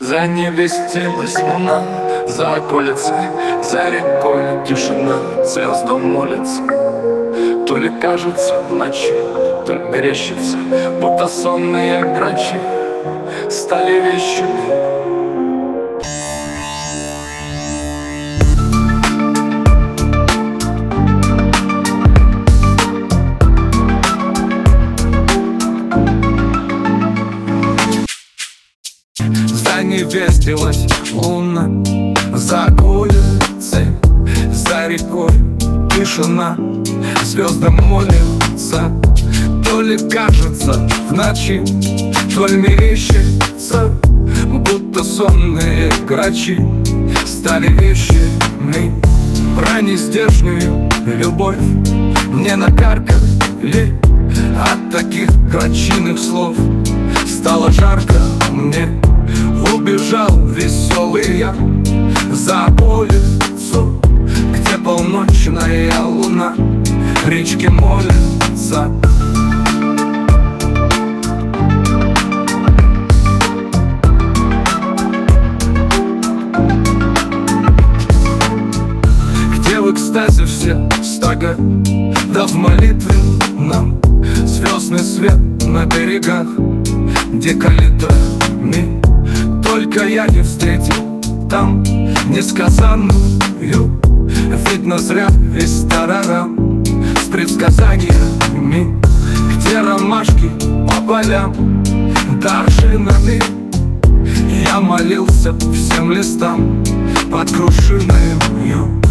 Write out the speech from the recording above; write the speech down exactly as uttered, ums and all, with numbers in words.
За небестилась луна, за околицей, за рекой тишина, звездам молится. То ли кажется в ночи, то ли мерещится, будто сонные грачи стали вещами. Заневестилась луна, за улицей, за рекой тишина, звездам молится. То ли кажется в ночи, то ли мерещится, будто сонные грачи стали вещами. Про нездешнюю любовь мне накаркали от таких грачиных слов. Стало жарко мне, убежал веселый я за улицу, где полночная луна речки молится. Где в экстазе все стага, да в молитве нам звездный свет на берегах, где калидрами только я не встретил там несказанную. Видно зря весь тарарам с предсказаниями, где ромашки по полям доржинами. Я молился всем листам под крушиною.